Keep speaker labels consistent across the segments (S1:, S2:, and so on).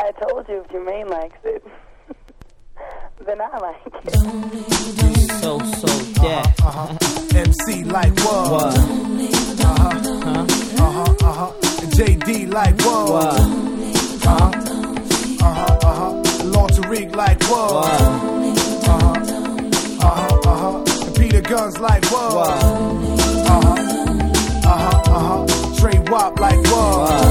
S1: I told you if Jermaine likes it, then I like it.
S2: So deaf.
S3: MC like what? And JD like what? Lord Tariq like what? And Peter Guns like what? Trey Wop like what?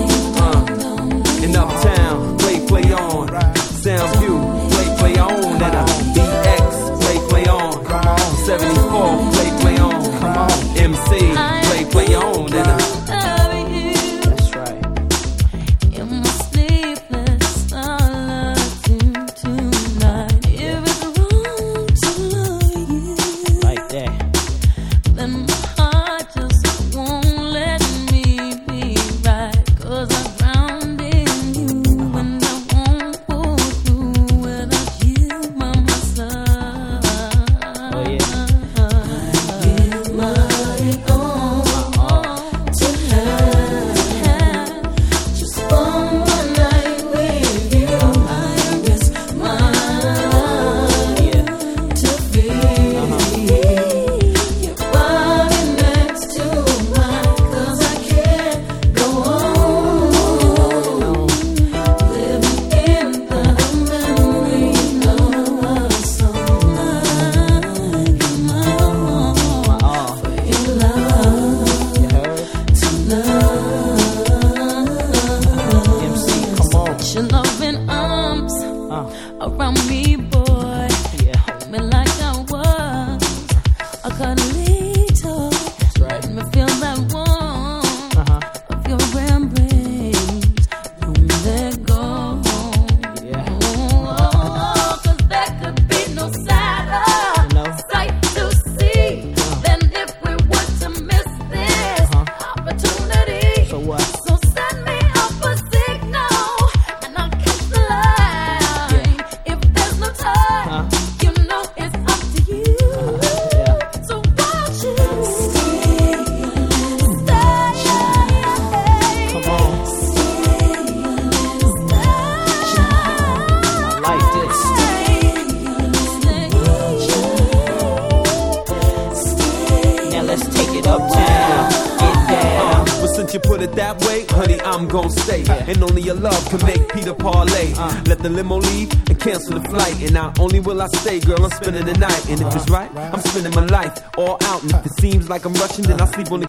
S4: In Uptown, play on. Soundview, play on. And a BX, play on. 74, play on. MC, play on. And
S2: That's right.
S5: In my sleepless solitude tonight, if it's wrong to love you,
S2: Like that.
S5: then my heart just won't let me be right. 'Cause I'm drowned in you, and I won't pull through without you by my side.
S2: Oh, yeah.
S5: Give my all to have just one more night with you. I risk my
S2: Yeah.
S5: to feel your body next to mine. 'Cause I can't go on living in the memory of us. So I give my all for your love,
S2: You heard?
S5: to love.
S2: MC, come on.
S5: Put your loving arms around me, boy.
S2: Yeah.
S5: Hold me like I was a cuddlito.
S2: That's right.
S5: Let me feel that warmth of your embrace. Don't let go.
S2: Yeah.
S5: 'Cause there could be no sadder
S2: No.
S5: sight to see than if we were to miss this opportunity.
S2: So what?
S5: So send me up a signal, and I'll catch the line. If there's no time, you know it's up to you.
S2: Yeah.
S5: So won't you stay?
S2: Come on. I like this. Now let's take it uptown. Get down.
S4: But since you put it that way, honey, I'm gon' stay. And only your love can make Peter parlay. Let the limo leave and cancel the flight. And not only will I stay, girl, I'm spending the night. And if it's right, I'm spending my life all out. And if it seems like I'm rushing, then I sleep on the